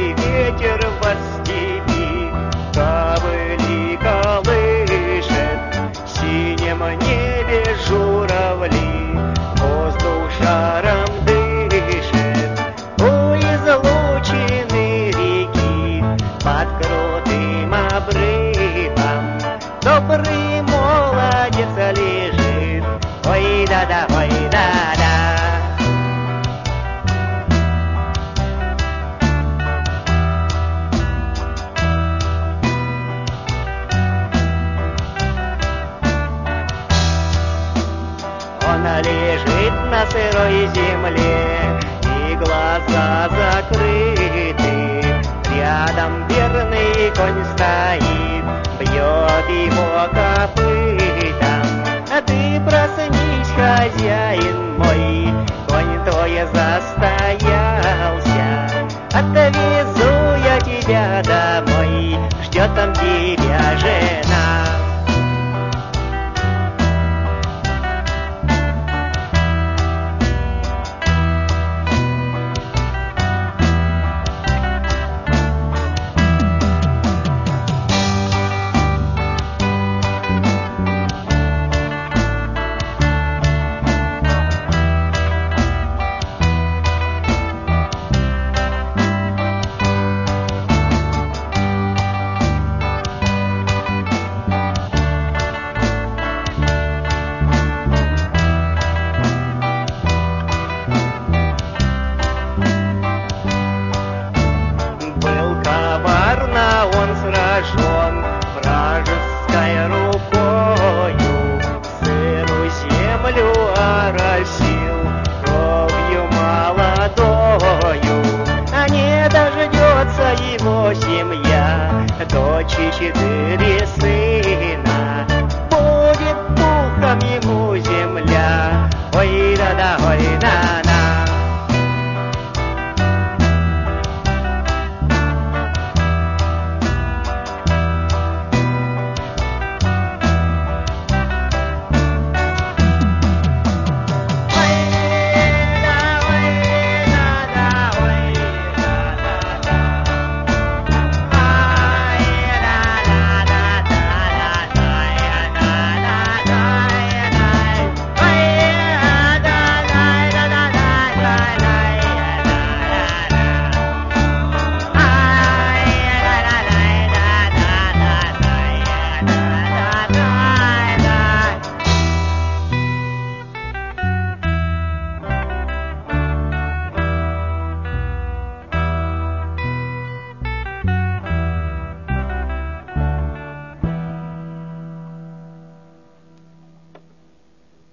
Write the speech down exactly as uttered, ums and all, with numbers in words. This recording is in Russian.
и ветер во степи ковыли колышет, в синем небе журавли, воздух жаром дышит. У излучины реки под крутым обрывом добрый молодец лежит. Ой да-да, ой да-да. Он лежит на сырой земле, и глаза закрыты. Рядом верный конь стоит, бьет его копытом. А ты проснись, хозяин мой, конь твой застоялся. Отвезу я тебя домой, ждет там тебя жена. Он сражен вражеской рукою, сырую землю оросил кровью молодою. А не дождется его семья, дочь и четыре сына.